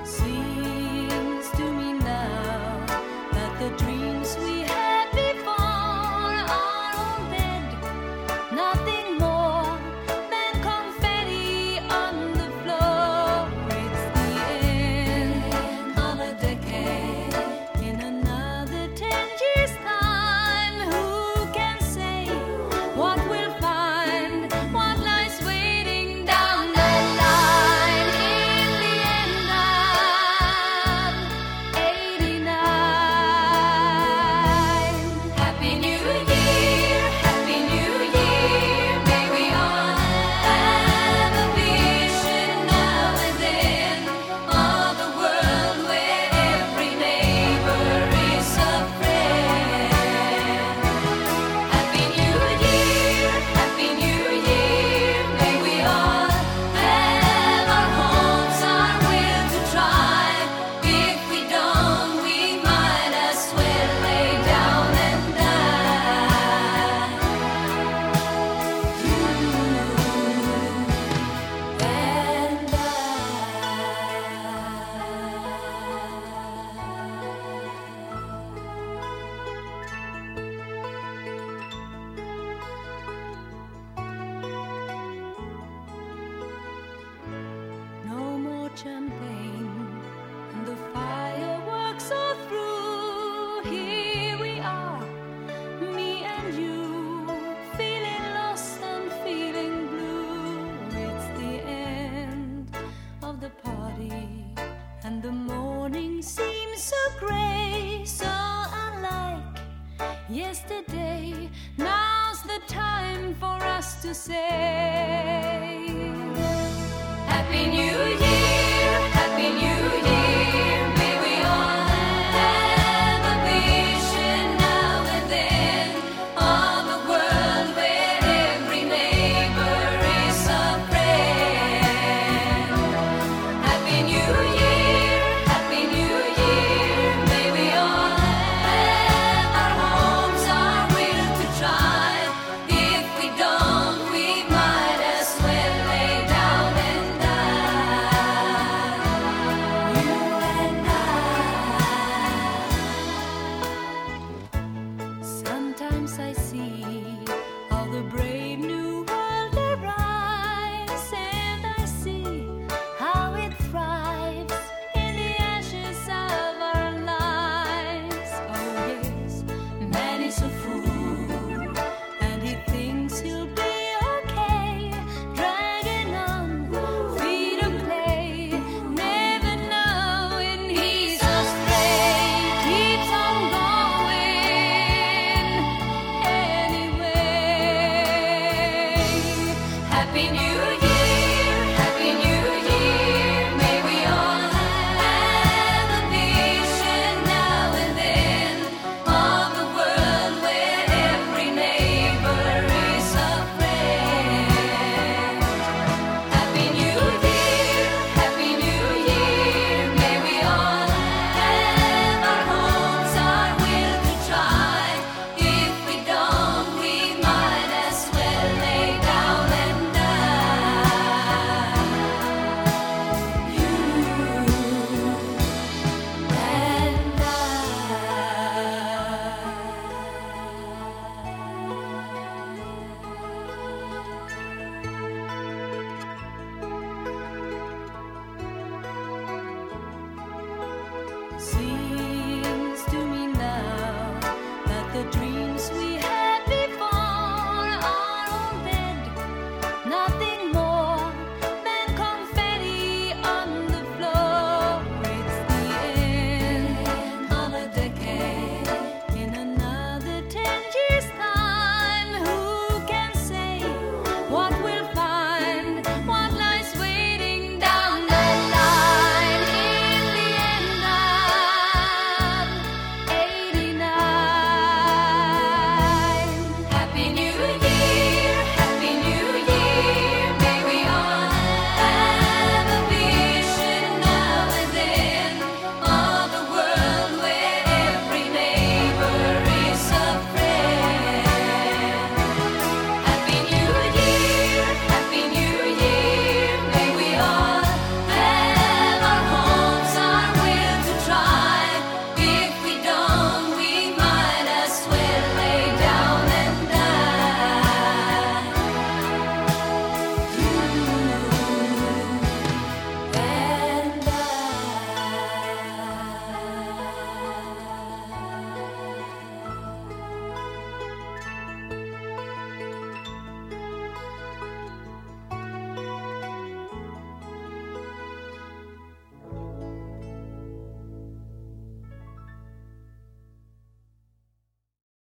Seems to me now that the dreams we had before are all dead. Nothing more than confetti on the floor. It's the end of a decade. In another 10 years' time, who can say what we'll find? What lies waiting down the line? In the end of 89. Happy New Year, Happy New Year. May we all have a vision now and then of a world where every neighbor is a friend. Happy New Year, Happy New Year. May we all have our hopes, our will to try. If we don't, we might as well lay down and die. You and I. No more champagne, and the fireworks are through. Here we are, me and you, feeling lost and feeling blue. It's the end of the party, and the morning seems so gray, so unlike yesterday. Now's the time for us to say